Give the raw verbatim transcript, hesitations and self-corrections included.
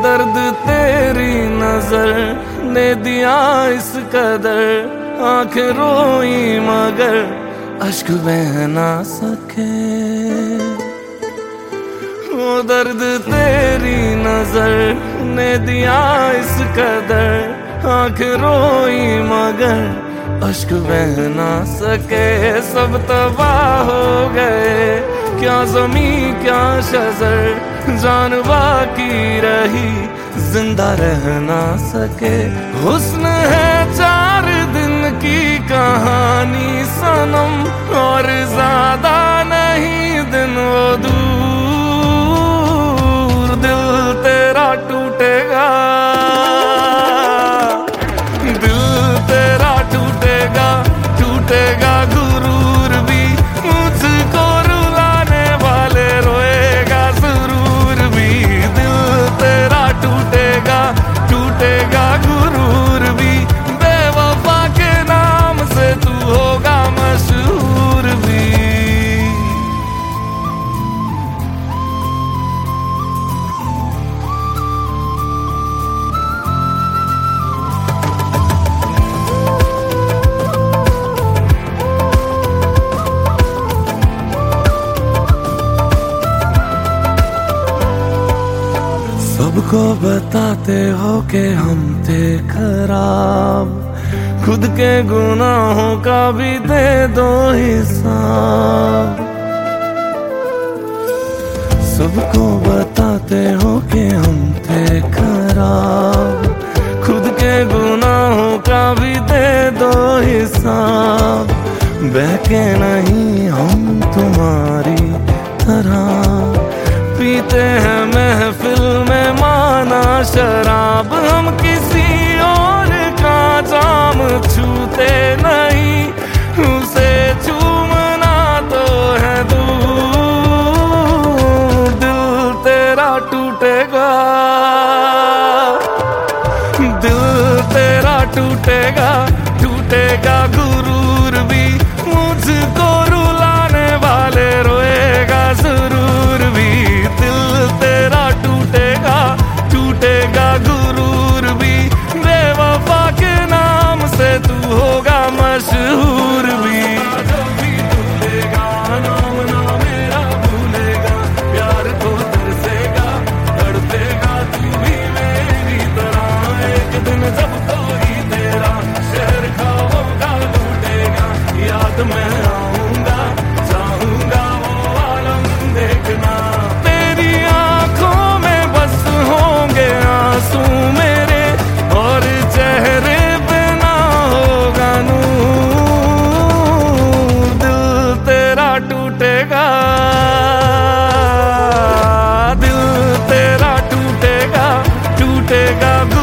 दर्द तेरी नजर ने दिया इस कदर, आंखें रोई मगर अश्क बह ना सके। वो दर्द तेरी नजर ने दिया इस कदर, आंखें रोई मगर अश्क बह ना सके। सब तबाह हो गए, क्या ज़मीं क्या शजर, जान बाकी रही जिंदा रह ना सके। हुस्न है चार दिन की कहानी सनम, और ज्यादा नहीं दिन वो दूर। दिल तेरा टूटेगा, दिल तेरा टूटेगा, टूटेगा गुरूर भी, मुझको रुलाने वाले रोएगा जरूर भी। दिल तेरा टूटेगा, टूटेगा गुरूर भी, बेवफा के नाम से तू होगा मशहूर भी। सबको बताते हो कि हम थे खराब, खुद के गुनाहों का भी दे दो हिसाब। सबको बताते हो कि हम थे खराब, खुद के गुनाहों का भी दे दो हिसाब। बहके नहीं हम तुम्हारी तरह, पीते हैं महफिल में माना शराब। हम किसी और का जाम छूते नहीं, उसे चूमना तो है दूर। दिल तेरा टूटेगा, दिल तेरा टूटेगा, टूटेगा गुरूर भी, मुझको रुलाने वाले रोएगा जरूर भी। दिल तेरा टूटेगा, टूटेगा गुरूर भी, बेवफा के नाम से तू होगा मशहूर भी। जो भी भूलेगा नाम ना मेरा भूलेगा, प्यार तो तरसेगा तड़पेगा तू भी मेरी तरह। एक दिन जब कोई तेरा शहर खाओगा लूटेगा, याद मैं आऊंगा चाहूंगा वो आलम देखना। तेरी आंखों में बस होंगे आंसू मेरे, और चेहरे पे ना होगा नूर। दिल तेरा टूटेगा, दिल तेरा टूटेगा, टूटेगा